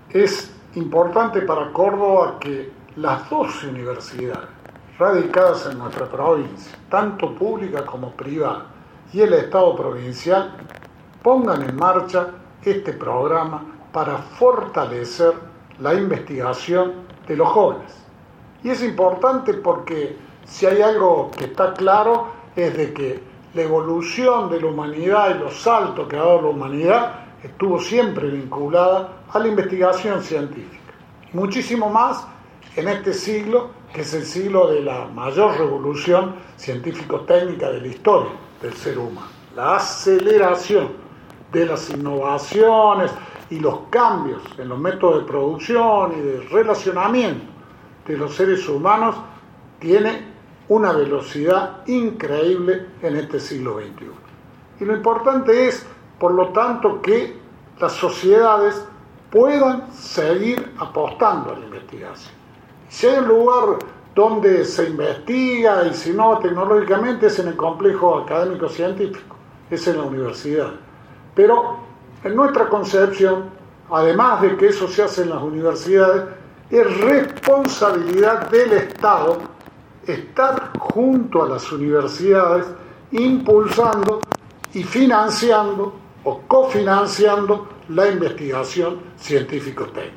Es importante para Córdoba que las 12 universidades radicadas en nuestra provincia, tanto pública como privada, y el Estado provincial, pongan en marcha este programa para fortalecer la investigación de los jóvenes. Y es importante porque si hay algo que está claro es de que la evolución de la humanidad y los saltos que ha dado la humanidad estuvo siempre vinculada a la investigación científica. Muchísimo más en este siglo, que es el siglo de la mayor revolución científico-técnica de la historia del ser humano. La aceleración de las innovaciones y los cambios en los métodos de producción y de relacionamiento de los seres humanos tiene una velocidad increíble en este siglo XXI. Y lo importante es, por lo tanto, que las sociedades puedan seguir apostando a la investigación. Si hay un lugar donde se investiga y se innova tecnológicamente es en el complejo académico-científico, es en la universidad. Pero en nuestra concepción, además de que eso se hace en las universidades, es responsabilidad del Estado estar junto a las universidades impulsando y financiando o cofinanciando la investigación científico-técnica.